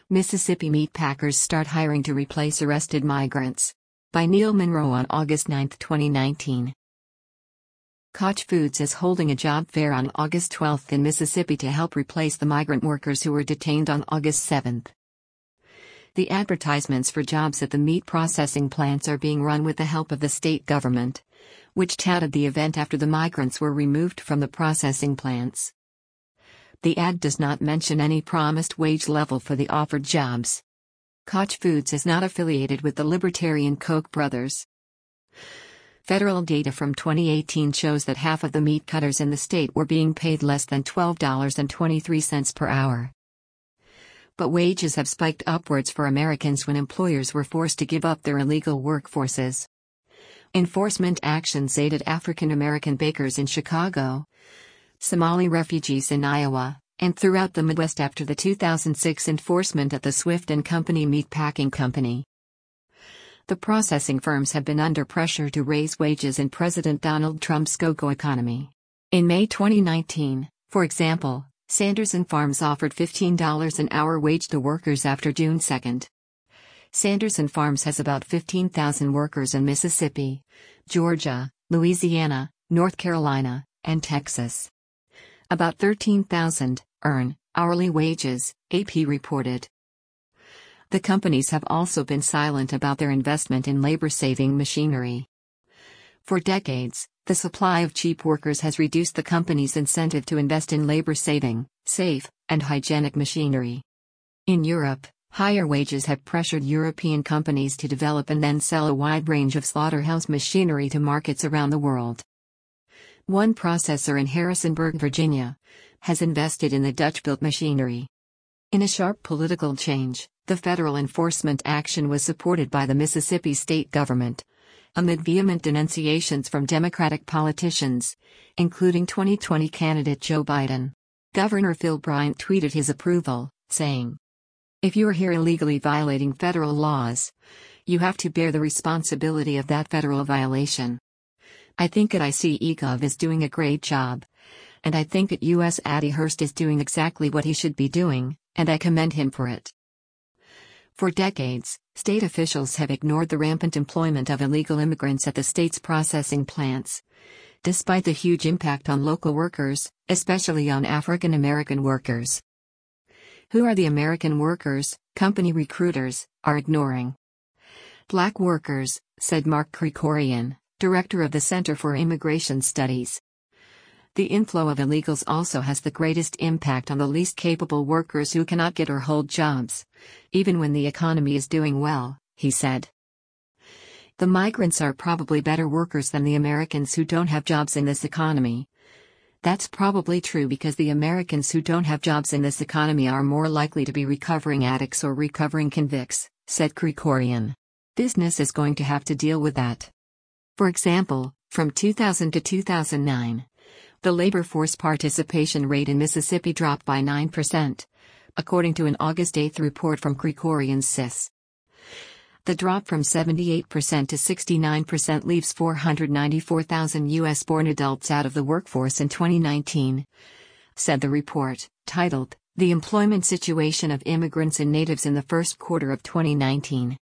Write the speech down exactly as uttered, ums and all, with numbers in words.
Mississippi meat packers start hiring to replace arrested migrants. By Neil Monroe on August ninth, twenty nineteen. Koch Foods is holding a job fair on August twelfth in Mississippi to help replace the migrant workers who were detained on August seventh. The advertisements for jobs at the meat processing plants are being run with the help of the state government, which touted the event after the migrants were removed from the processing plants. The ad does not mention any promised wage level for the offered jobs. Koch Foods is not affiliated with the libertarian Koch brothers. Federal data from twenty eighteen shows that half of the meat cutters in the state were being paid less than twelve dollars and twenty-three cents per hour. But wages have spiked upwards for Americans when employers were forced to give up their illegal workforces. Enforcement actions aided African American bakers in Chicago, Somali refugees in Iowa, and throughout the Midwest after the two thousand six enforcement at the Swift and Company Meatpacking Company. The processing firms have been under pressure to raise wages in President Donald Trump's go-go economy. In May twenty nineteen, for example, Sanders and Farms offered fifteen dollars an hour wage to workers after June second. Sanders and Farms has about fifteen thousand workers in Mississippi, Georgia, Louisiana, North Carolina, and Texas. About thirteen thousand earn hourly wages, A P reported. The companies have also been silent about their investment in labor-saving machinery. For decades, the supply of cheap workers has reduced the company's incentive to invest in labor-saving, safe, and hygienic machinery. In Europe, higher wages have pressured European companies to develop and then sell a wide range of slaughterhouse machinery to markets around the world. One processor in Harrisonburg, Virginia, has invested in the Dutch-built machinery. In a sharp political change, the federal enforcement action was supported by the Mississippi state government, amid vehement denunciations from Democratic politicians, including twenty twenty candidate Joe Biden. Governor Phil Bryant tweeted his approval, saying, "If you are here illegally violating federal laws, you have to bear the responsibility of that federal violation. I think that I C E Gov is doing a great job, and I think that U S Attorney Hurst is doing exactly what he should be doing, and I commend him for it." For decades, state officials have ignored the rampant employment of illegal immigrants at the state's processing plants, despite the huge impact on local workers, especially on African American workers. Who are the American workers, company recruiters are ignoring? Black workers, said Mark Krikorian, director of the Center for Immigration Studies. The inflow of illegals also has the greatest impact on the least capable workers who cannot get or hold jobs, even when the economy is doing well, he said. The migrants are probably better workers than the Americans who don't have jobs in this economy. That's probably true because the Americans who don't have jobs in this economy are more likely to be recovering addicts or recovering convicts, said Krikorian. Business is going to have to deal with that. For example, from two thousand to two thousand nine, the labor force participation rate in Mississippi dropped by nine percent, according to an August eighth report from Krikorian's S I S. The drop from seventy-eight percent to sixty-nine percent leaves four hundred ninety-four thousand U S-born adults out of the workforce in twenty nineteen, said the report, titled, "The Employment Situation of Immigrants and Natives in the First Quarter of twenty nineteen."